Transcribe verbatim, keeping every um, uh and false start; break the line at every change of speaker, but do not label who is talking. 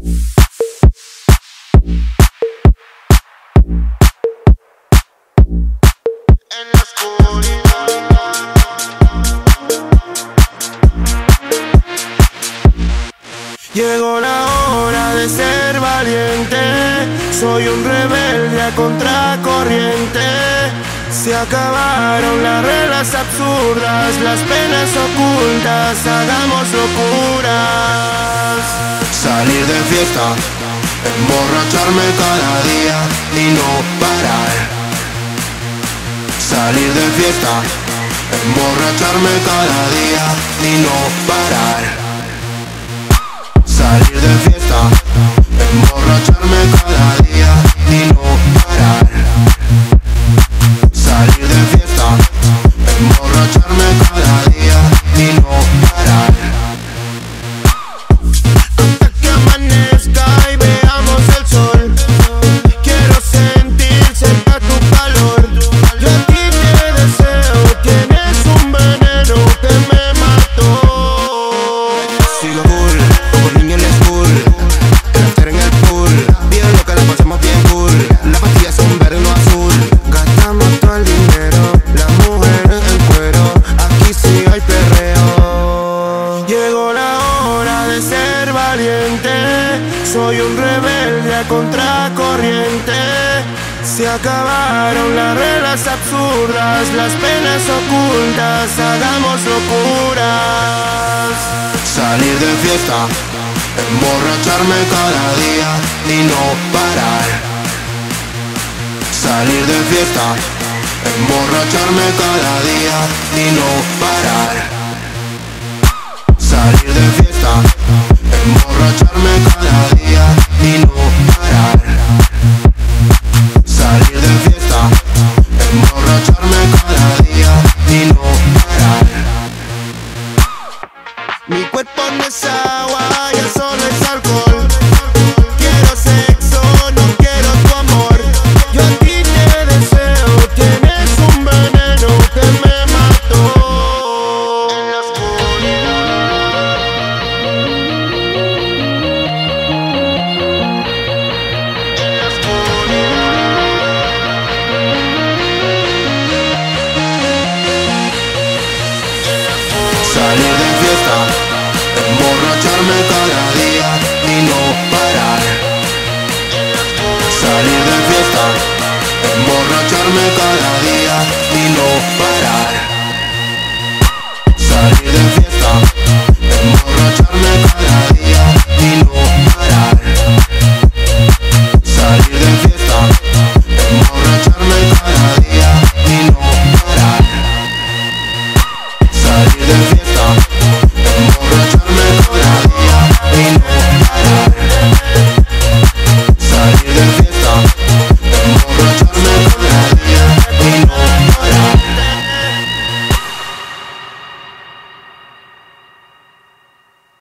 En la oscuridad. Llegó la hora de ser valiente. Soy un rebelde a contracorriente. Se acabaron las reglas absurdas, las penas ocultas, hagamos locuras. Salir de fiesta, emborracharme cada día y no parar. Salir de fiesta, emborracharme cada día y no parar. Salir de fiesta, emborracharme cada día y no parar. Salir de fiesta, emborracharme cada día y no parar. Hasta que amanezca y veamos el sol. Quiero sentir cerca tu calor. Yo a ti te deseo, tienes un veneno que me mató. Sigo cool, como niño en la school. El after en el pool, bien loca, la pasamos bien cool. Las pastillas son verde, no azul. Gastamos todo el dinero, las mujeres en cuero. Aquí sí hay perreo. Llegó la hora de ser valiente. Soy un rebelde a contracorriente. Se acabaron las reglas absurdas, las penas ocultas, hagamos locuras. Salir de fiesta, emborracharme cada día y no parar. Salir de fiesta, emborracharme cada día y no parar. Salir de fiesta, emborracharme cada